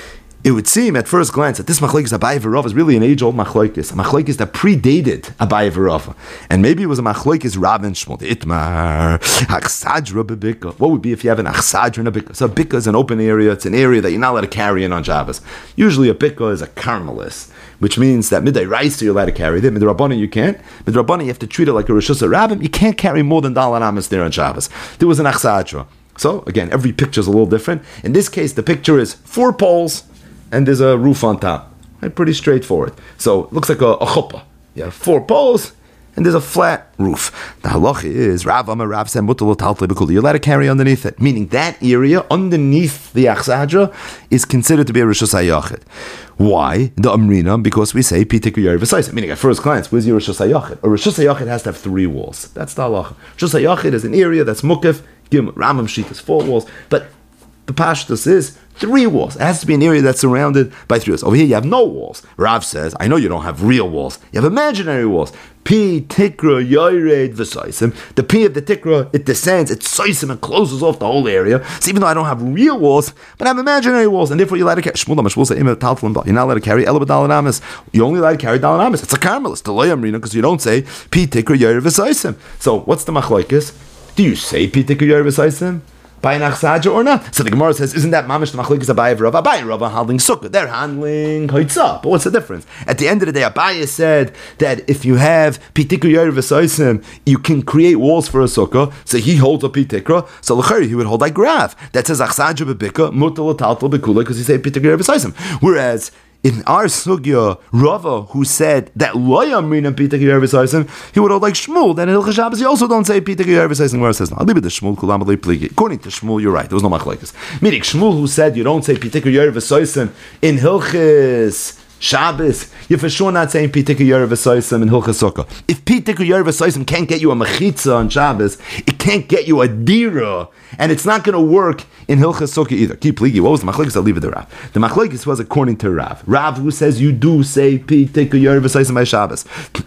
It would seem at first glance that this machlokes Abaye v'Rava is really an age-old machlokes, a machlokes that predated Abaye v'Rava, and maybe it was a machlokes Rav and Shmuel. Itmar Achsadra b'Bika. What would be if you have an Achsadra and a Bika? So a Bika is an open area. It's an area that you're not allowed to carry in on Shabbos. Usually a Bika is a Carmelis, which means that midday rice you're allowed to carry there. Midrabbanan you can't. Midrabbanan you have to treat it like a Rosh Hashanah. You can't carry more than Dalan Amas there on Shabbos. There was an Achsadra. So again, every picture is a little different. In this case, the picture is four poles and there's a roof on top. Right, pretty straightforward. So it looks like a, a chuppah. You have four poles and there's a flat roof. The halacha is Rav Amar Rav said mutal taltle b'kuli. You're allowed to carry underneath it, meaning that area underneath the Achsadra is considered to be a Rosh Hashanah. Why? The Amrina, because we say Pitik Yer V'Saisim. Meaning at first glance, where's your Rosh Hashanah? A Rosh Hashanah has to have three walls. That's the halacha. Rosh Hashanah is an area that's mukif, Gim Ramam Shit is four walls, but the pashtus is three walls. It has to be an area that's surrounded by three walls. Over here, you have no walls. Rav says, I know you don't have real walls. You have imaginary walls. Pi tikra yored v'saisim. The pi of the tikra, it descends, it saisim and closes off the whole area. So even though I don't have real walls, but I have imaginary walls, and therefore you're allowed to carry. Shmuel Shmuel said, you're not allowed to carry Ela b'Dalan Amis. You're only allowed to carry Dalan Amis. It's a Carmelis. The loy amrina, because you don't say pi tikra yored v'saisim. So what's the machlokes? Do you say pi tikra yored v'saisim by an Achsadra or not? So the Gemara says, isn't that mamish the machlokes Abaye v'Rava? Abaye and Rava handling sukkah. They're handling hoitzah. But what's the difference? At the end of the day, Abaye said that if you have pitikra yer v'saisim, you can create walls for a sukkah. So he holds a pitikra. So l'chari, he would hold like Rav that says Achsadra b'bika mutal taltal b'kula because he said pitikra yer v'saisim. Whereas in our sugya, Rava, who said that loya amrina pitik yer v'saisim, he would hold like Shmuel. Then in Hilchos Shabbos, you also don't say pitik yer v'saisim. Where it says, no, I'll leave it to Shmuel. Kulam alei pligi. According to Shmuel, you're right. There was no machlokes. Meaning Shmuel, who said you don't say pitik yer v'saisim in Hilchos Shabbos, you're for sure not saying Pitik Yer V'Saisim in Hilchos Sukkah. If Pitik Yer V'Saisim can't get you a mechitza on Shabbos, it can't get you a dira, and it's not going to work in Hilchos Sukkah either. Keep pligi. What was the machlokes? I'll leave it to Rav. The machlokes was according to Rav. Rav who says you do say Pitik Yer V'Saisim by Shabbos.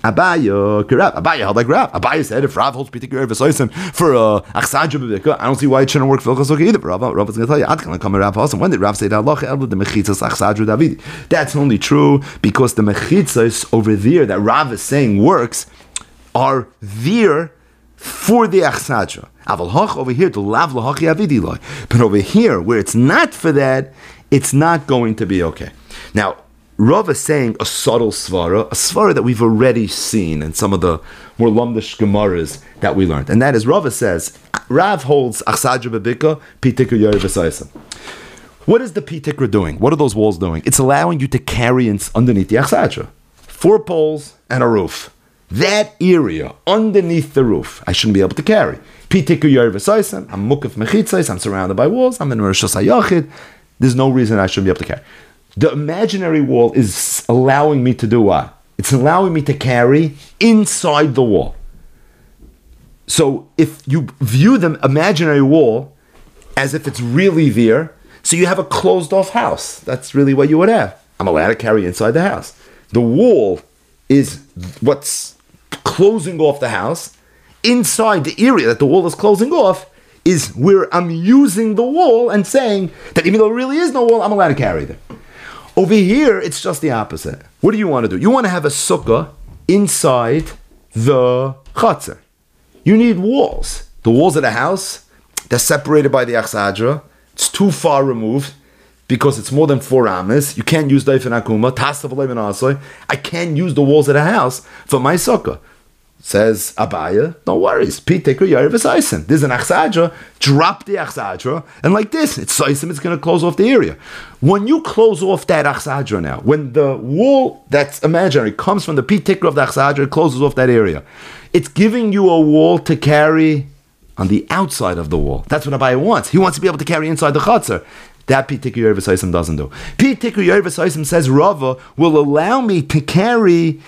Abaye, Rav. Abaye held like Rav. Abaye said if Rav holds Pitik Yer V'Saisim for uh, Achsadra b'Bika, I don't see why it shouldn't work for Hilchos Sukkah either. Rav, Rav is going to tell you. Ad kan come Rav Hasan. When did Rav say that? Allah elad the mechitzas Achsadra Davidi. That's only true because the mechitzas over there that Rav is saying works are there for the Achsadra. Aval hach over here to lav lahachi avidiloi. But over here, where it's not for that, it's not going to be okay. Now, Rav is saying a subtle svara, a svara that we've already seen in some of the more lumdish gemaras that we learned. And that is, Rav says, Rav holds Achsadra b'Bika, Pitikra yer v'saisim. What is the Pitikra doing? What are those walls doing? It's allowing you to carry in, underneath the Achsadra. Four poles and a roof. That area, underneath the roof, I shouldn't be able to carry. Pitikra yer v'saisim, I'm mukaf mechitzais, I'm surrounded by walls, I'm in Rosh Hashanah. There's no reason I shouldn't be able to carry. The imaginary wall is allowing me to do what? It's allowing me to carry inside the wall. So if you view the imaginary wall as if it's really there, So you have a closed-off house. That's really what you would have. I'm allowed to carry inside the house. The wall is what's closing off the house. Inside the area that the wall is closing off is where I'm using the wall and saying that even though there really is no wall, I'm allowed to carry them. Over here, it's just the opposite. What do you want to do? You want to have a sukkah inside the chutzner. You need walls. The walls of the house, they're separated by the achsadra. It's too far removed because it's more than four amas. You can't use daifen akuma. Tastav aleim asoi. I can't use the walls of the house for my sukkah. Says Abaya, no worries. Piteku Yair v'Saisim. There's an achsadra. Drop the achsadra, and like this, it's Saisim. It's going to close off the area. When you close off that achsadra now, when the wall that's imaginary comes from the piteku of the achsadra, it closes off that area. It's giving you a wall to carry on the outside of the wall. That's what Abaya wants. He wants to be able to carry inside the chutzner. That Piteku Yair v'Saisim doesn't do. Piteku Yair v'Saisim says Rava will allow me to carry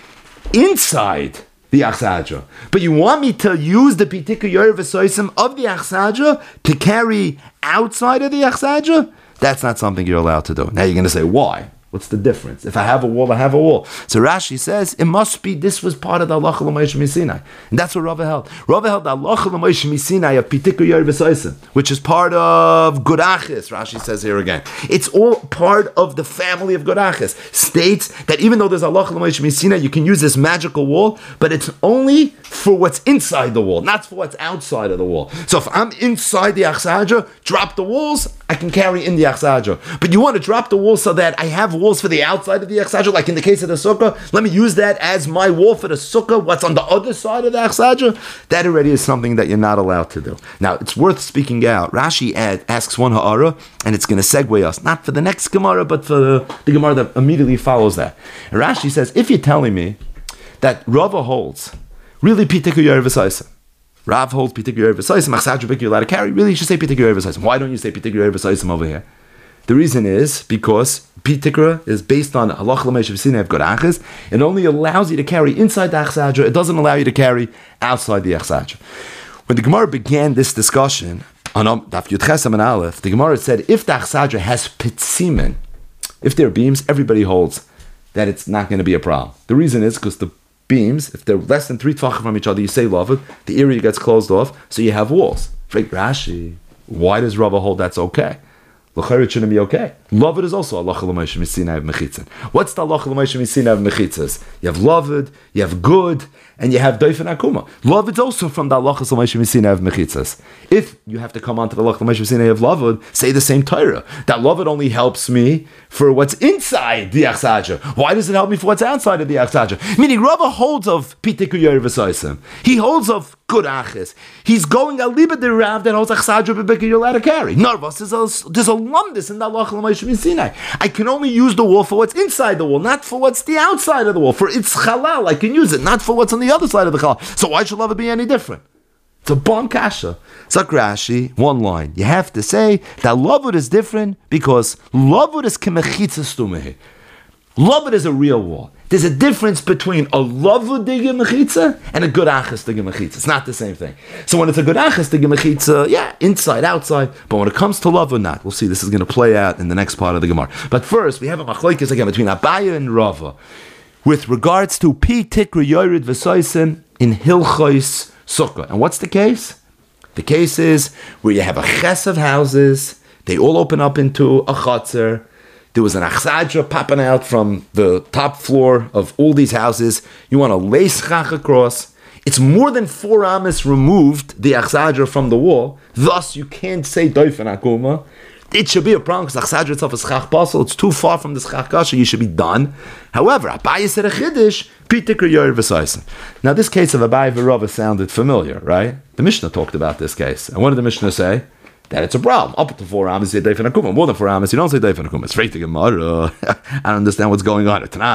inside the achsadra. But you want me to use the Piteku Yair v'Saisim of the achsadra to carry outside of the achsadra? That's not something you're allowed to do. Now you're going to say, why? What's the difference? If I have a wall, I have a wall. So Rashi says, it must be, this was part of the halacha l'Moshe Misinai. And that's what Rava held. Rava held the halacha l'Moshe Misinai of Piteku Yair v'Saisim, which is part of Gurachis, Rashi says here again. It's all part of the family of Gurachis. States that even though there's halacha l'Moshe Misinai, you can use this magical wall, but it's only for what's inside the wall, not for what's outside of the wall. So if I'm inside the achsadra, drop the walls, I can carry in the achsadra. But you want to drop the walls so that I have walls for the outside of the achsadra, like in the case of the sukkah, let me use that as my wall for the sukkah, what's on the other side of the achsadra. That already is something that you're not allowed to do. Now, it's worth speaking out. Rashi ad, asks one ha'ara, and it's going to segue us, not for the next Gemara, but for the, the Gemara that immediately follows that. And Rashi says, if you're telling me that Rava holds, really Piteku Yair v'Saisim, Rav holds Piteku Yair v'Saisim, achsadra b'ik you're allowed to carry, really you should say Piteku Yair v'Saisim. Why don't you say Piteku Yair v'Saisim over here? The reason is because Pitikra is based on halacha l'Moshe Misinai of Gurachis. It only allows you to carry inside the achsadra. It doesn't allow you to carry outside the achsadra. When the Gemara began this discussion on Daf Yud Ches and Aleph, the Gemara said if the achsadra has pitzimen, if there are beams, everybody holds that it's not going to be a problem. The reason is because the beams, if they're less than three tefachim from each other, you say love, the area gets closed off, so you have walls. Frank Rashi, why does Rava hold that's okay? L'chayr, it shouldn't be okay. Loved is also halacha l'Moshe Misinai of mechitzas. What's the halacha l'Moshe Misinai of mechitzas? You have loved, you have good, and you have doifen akuma. Loved is also from the halacha l'Moshe Misinai of mechitzas. If you have to come onto the halacha l'Moshe Misinai of loved, say the same Torah. That loved only helps me for what's inside the achsadra. Why does it help me for what's outside of the achsadra? Meaning, Rava holds of Piteku Yair v'Saisim. He holds of Gurachis. He's going a liba de Rav that holds achsadra b'bekir you're allowed to carry. Narvas is a, there's a lumdus in the halacha l'Moshe Misinai. I can only use the wall for what's inside the wall, not for what's the outside of the wall. For its halal, I can use it, not for what's on the other side of the halal. So why should love be any different? It's a bomb kasha. Zak Rashi, one line. You have to say that lavud is different because lavud is kemechitzas tumehi. Lavud is a real wall. There's a difference between a lavud digga mechitza and a gurachas digga mechitza. It's not the same thing. So when it's a gurachas digga mechitza, yeah, inside, outside. But when it comes to lavud, not. We'll see. This is going to play out in the next part of the Gemara. But first, we have a machlokes again between Abaya and Rava with regards to Pitikra Yored v'Saisim in Hilchos Sukkah. And what's the case? The case is where you have a ches of houses, they all open up into a chutzner. There was an achsadra popping out from the top floor of all these houses. You want to lay schach across. It's more than four amas removed, the achsadra from the wall. Thus, you can't say doifen akuma. It should be a problem because achsadra itself is schach basel. It's too far from the schach kasha. You should be done. However, Abaye said a chiddush, Pitikra Yored v'Saisim. Now, this case of Abaye v'Rava sounded familiar, right? The Mishnah talked about this case. And what did the Mishnah say? That it's a problem. Up to four amas, you say Deifen Akuma. More than four amas, you don't say Deifen Akuma. It's straight to Gemara. I don't understand what's going on. What's the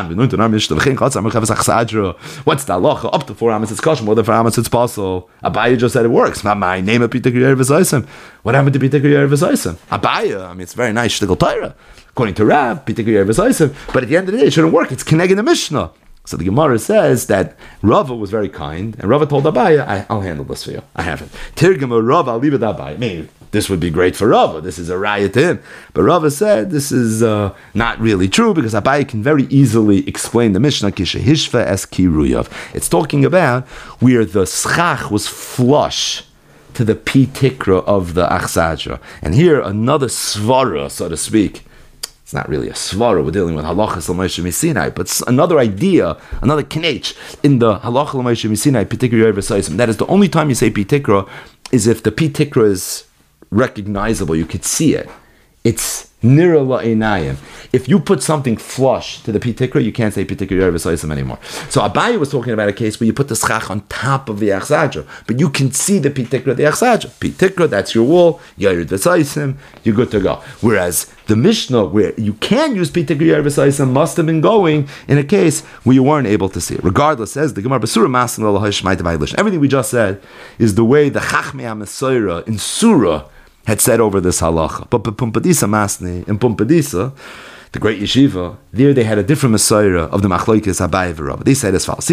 halacha? Up to four amas, it's kosher. More than four amas, it's possible. Abaye just said it works. My name of Pitikra Yored v'Saisim. What happened to Pitikra Yored v'Saisim? Abaye, I mean, it's very nice. Shtickle Torah. According to Rav, Pitikra Yored v'Saisim. But at the end of the day, it shouldn't work. It's Keneged the Mishnah. So the Gemara says that Rava was very kind, and Rava told Abaye, I, I'll handle this for you. I have it. Tirgama Rava, I'll leave it Abaye. Maybe this would be great for Rava. This is a riot to him. But Rava said this is uh, not really true because Abaye can very easily explain the Mishnah, Kisha Hishva es Kiruyav. It's talking about where the schach was flush to the pi tikra of the achsadra. And here, another svara, so to speak. It's not really a svara, we're dealing with halachas l'Moshe Misinai, but it's another idea, another knech in the halacha l'Moshe Misinai, pitikra yoyv. That is the only time you say pitikra is if the pitikra is recognizable, you could see it. It's nira la'einayim. If you put something flush to the pitikra, you can't say pitikra yoyv anymore. So Abaye was talking about a case where you put the schach on top of the achsadra, but you can see the pitikra, the achsadra. Pitikra, that's your wall, yoyv v'saisim, you're good to go. Whereas the Mishnah, where you can use pitikra yoyv v'saisim, must have been going in a case where you weren't able to see it. Regardless, says the Gemara, Basura Masin Shmai. Everything we just said is the way the Chachmei HaMesorah in Surah had said over this halacha. But Pumpadisa Masni, in Pumpadisa, the great yeshiva, there they had a different Messiah of the Machlokes Abaye v'Rava. They said as follows: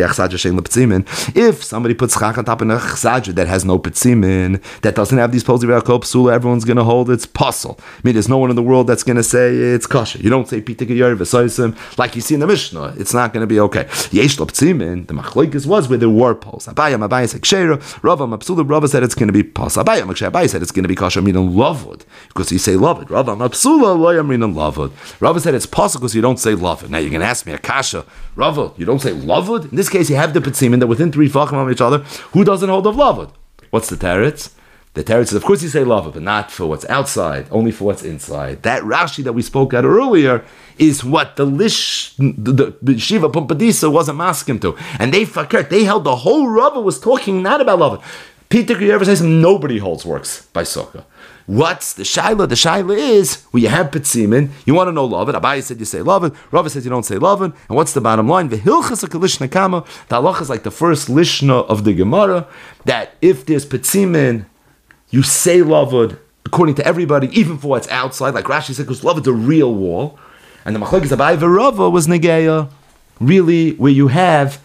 if somebody puts chach on top of a chsadra that has no petzimin, that doesn't have these posi v'akol psula, everyone's going to hold it's puzzle. I mean, there's no one in the world that's going to say it's kosher. You don't say pitik yor v'soisim like you see in the Mishnah. It's not going to be okay. Yesh lo petzimin. The Machlokes was where there were poles. Abaye Abaye said kshera. Rava Mapsula. Rava said it's going to be pos. Abaye Abaye said it's going to be kosher. Meaning loved because you say loved. Rava Mapsula lo yamrin loved. Rava said it's possible because you don't say loved. Now you're going to ask me, Akasha, Rava, you don't say loved? In this case, you have the petzimin that within three fachim of each other. Who doesn't hold of loved? What's the teretz? The teretz is, of course, you say loved, but not for what's outside, only for what's inside. That Rashi that we spoke at earlier is what the Lish, the, the Shiva Pumpadisa wasn't masking to. And they fakert, they held the whole Rava was talking not about loved. Peter Kriyer says nobody holds works by Sukkah. What's the shaila? The shaila is where you have petzimin, you want to know lovin. Abaye said you say lovin. Rava says you don't say lovin. And what's the bottom line? The hilchas lishna kama. The halacha is like the first lishna of the Gemara, that if there's petzimin, you say lovin according to everybody, even for what's outside. Like Rashi said, because lovin's a real wall. And the machlokes Abaye v'Rava was negeya, really where you have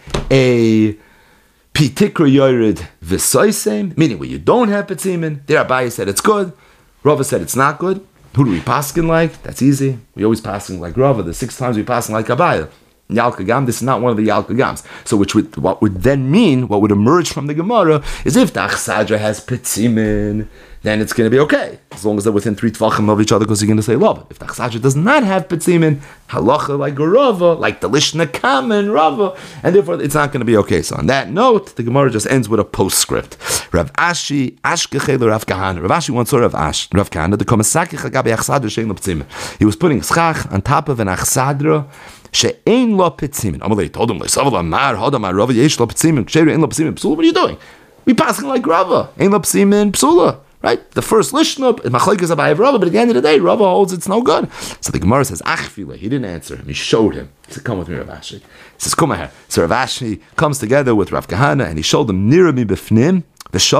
a pitikra yored v'soisem, meaning where you don't have petzimin. There Abaye said it's good. Rava said it's not good. Who do we paskin like? That's easy. We always paskin like Rava. The six times we paskin like Abaye. Yalkagam, this is not one of the Yalkagams. So which would, what would then mean, what would emerge from the Gemara, is if the Achsadra has petzimin, then it's going to be okay. As long as they're within three tvachim of each other, because you're going to say love. If the Achsadra does not have petzimin, halacha like a Rava, like the Lishna Kama and Rava, and therefore it's not going to be okay. So on that note, the Gemara just ends with a postscript. Rav Ashi, Ashkechel Rav Kahana. Rav Ashi once saw Rav Ash, Rav Kahana, the Komasaki Chagabe Achsadra Shein Petzimin. He was putting schach on top of an Achsadra she'ein lo petzimin. Amalei told him, "Lesavel amar hadam Rava yesh lo petzimin. Ksheru ein lo petzimin psula." What are you doing? We passing like Rava. Ein lo petzimin psula. Right? The first lishna, machlokes Abaye v'Rava, but at the end of the day, Rava holds it's no good. So the Gemara says, "Achfile." He didn't answer him. He showed him. He said, "Come with me, Rav Ashi." He says, "Come here." So Rav Ashi comes together with Rav Kahana, and he showed him nira mi b'fnim. He saw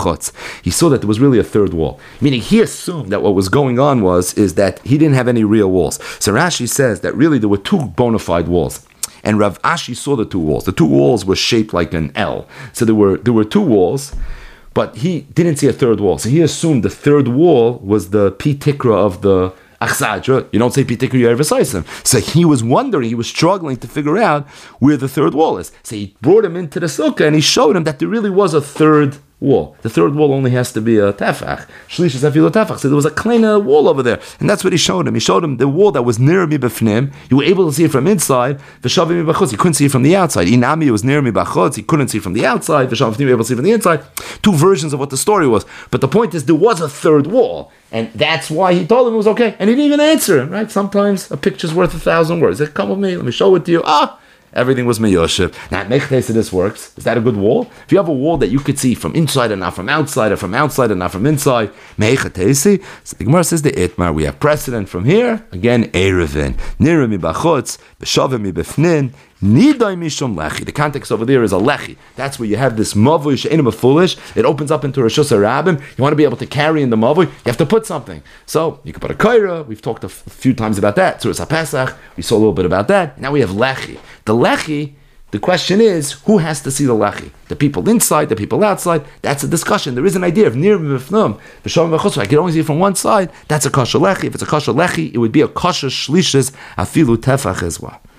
that there was really a third wall. Meaning he assumed that what was going on was is that he didn't have any real walls. So Rashi says that really there were two bona fide walls. And Rav Ashi saw the two walls. The two walls were shaped like an L. So there were there were two walls, but he didn't see a third wall. So he assumed the third wall was the pi tikra of the Achsadra. You don't say pitikra yor v'soisim. So he was wondering, he was struggling to figure out where the third wall is. So he brought him into the sukkah and he showed him that there really was a third wall. The third wall only has to be a tefach. Shlish is afilo tefach. So there was a kleiner wall over there. And that's what he showed him. He showed him the wall that was near mi b'fnim. You were able to see it from inside. V'shavim mi b'chutz. You couldn't see it from the outside. Inami was near mi b'chutz. He couldn't see it from the outside. V'shavim you were able to see it from the inside. Two versions of what the story was. But the point is there was a third wall. And that's why he told him it was okay. And he didn't even answer him, right? Sometimes a picture's worth a thousand words. He said, "Come with me, let me show it to you." Ah, everything was meyoshev. Now, mechtes this works. Is that a good wall? If you have a wall that you could see from inside and not from outside, or from outside and not from inside, mechatesi. So the Gemara says the itmar. We have precedent from here. Again, erevin. Nira mi b'chutz, b'shavim mi b'fnin. Nidai mishum lechi. The context over there is a lechi. That's where you have this mavuy she'enim a foolish. It opens up into Rosh Hashanah. You want to be able to carry in the mavuy. You have to put something. So you can put a kaira. We've talked a f- few times about that. Tzuras HaPesach. We saw a little bit about that. Now we have lechi. The lechi The question is, who has to see the lechi? The people inside, the people outside? That's a discussion. There is an idea of nir v'fnum, v'shom v'chutz. I can only see it from one side. That's a kosher lechi. If it's a kosher lechi, it would be a kosher shlishis afilu tefach as well.